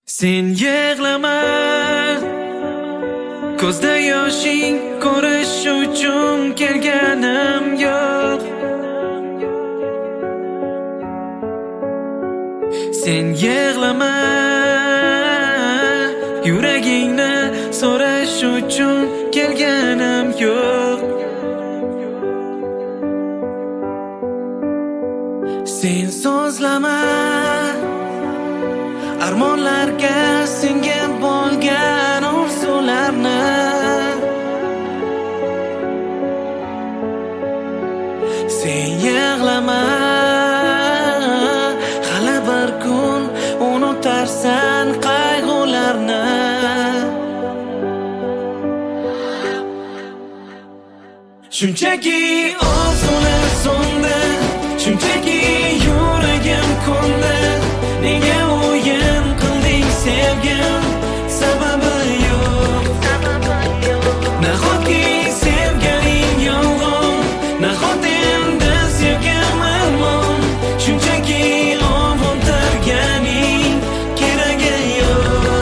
Sen yig'lama, ko'zda yoshing ko'rish uchun kelganim yo'q. Sen yig'lama, yuragingni so'rash uchun kelganim yo'q. Sen so'zlama, armonlarga singib bo'lgan orzularni. Sen yig'lama, hali bir kun unutarsan qayg'ularni. Shunchaki orzular so'ndi, shunchaki yuragim ko'ndi. Nega o'yin qilding sevgim, sababi yo'q. Nahotki sevganing yolg'on, nahot endi sevgim armon. Shunchaki ovuntirganing keragi yo'q.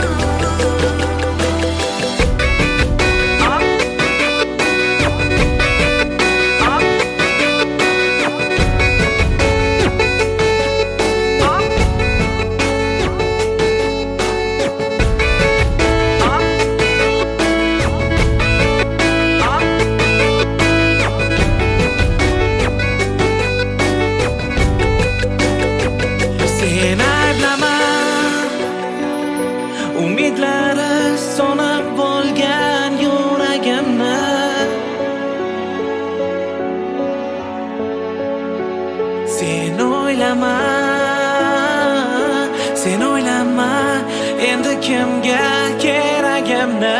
Umidlari so'nib bo'lgan yuragimni. Sen o'ylama, sen o'ylama endi kimga keragimni.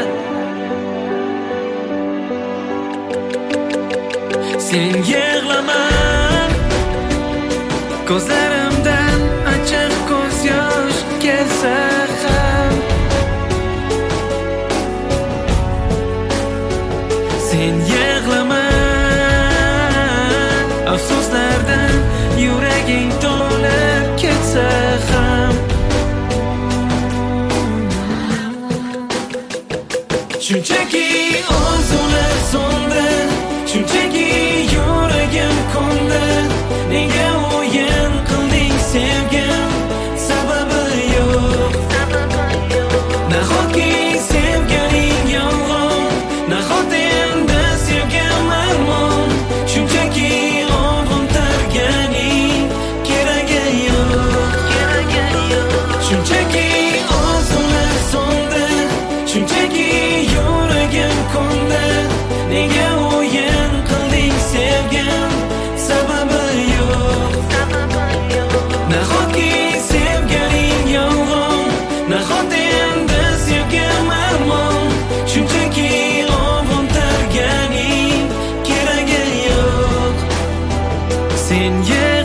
Sen yig'lama, ko'zlarimdan achchiq ko'z yosh kelsa ham. Sen yig'lama, afsuslardan yuraging to'lib ketsa ham. Shunchaki orzular so'ndi, shunchaki yuragim ko'ndi. Nega o'yin qilding sevgim, sababi yo'q. Nahotki sevganing yolg'on, nahot endi sevgim armon. Shunchaki ovuntirganing keragi yo'q. Shunchaki orzular so'ndi, shunchaki yuragim ko'ndi. Nega o'yin qilding sevgim, sababi yo'q. Nahotki sevganing yolg'on, nahot endi sevgim armon. Shunchaki ovuntirganing keragi yo'q. Sen